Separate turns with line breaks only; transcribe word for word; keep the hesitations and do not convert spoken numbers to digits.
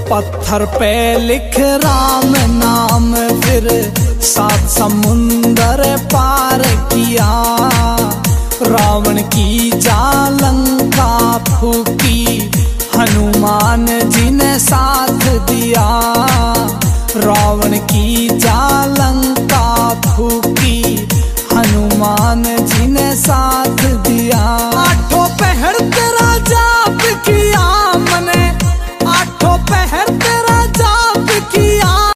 पत्थर पे लिख राम नाम, फिर सात समुंदर पार किया। रावण की जालंका फूकी, हनुमान जी ने साथ दिया। रावण की जालंका फूकी, हनुमान जी ने साथ